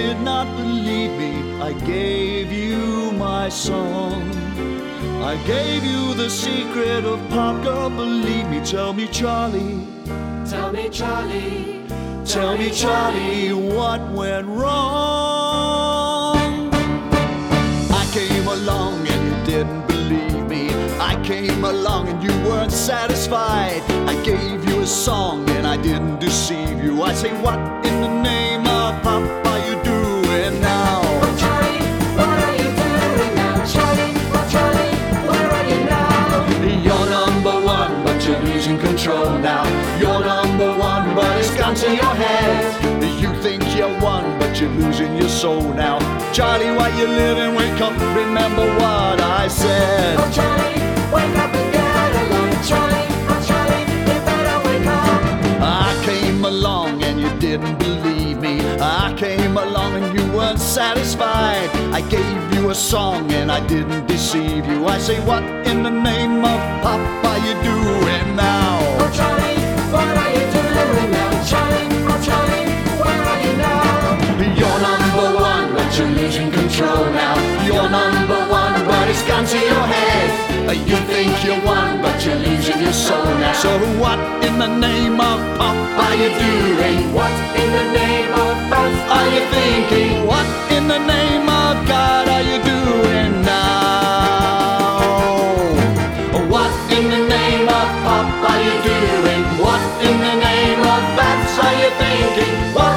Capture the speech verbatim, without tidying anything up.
did not believe me, I gave you my song. I gave you the secret of pop, girl, believe me. Tell me, Charlie, Tell me, Charlie, tell me, Charlie, what went wrong? I came along and you didn't believe me. I came along and you weren't satisfied. I gave you a song and I didn't deceive you. I say, what in the name of pop are you doing now? Oh, Charlie, what are you doing now? Charlie, oh, Charlie, where are you now? You're number one, but you're losing control now. You're number one, but it's gone to your head. You think you're one, but you're losing your soul now. Charlie, while you're living, wake up, remember what I said. Oh, Charlie, wake up and get along. Charlie, oh, Charlie, you better wake up. I came along and you didn't believe me. I came along and you weren't satisfied. I gave you a song and I didn't deceive you. I say, what in the name of pop are you doing now? Oh, Charlie, what are you doing now? Charlie, oh, Charlie, where are you now? You're number one, but you're losing control now. You're number one, but it's gone to your head. You think you're one, but you're losing your soul now. So what in the name of pop are you doing? What in the name of pop Are you thinking? What in the name of God are you doing now? What in the name of pop are you doing? What in the name of bats are you thinking? What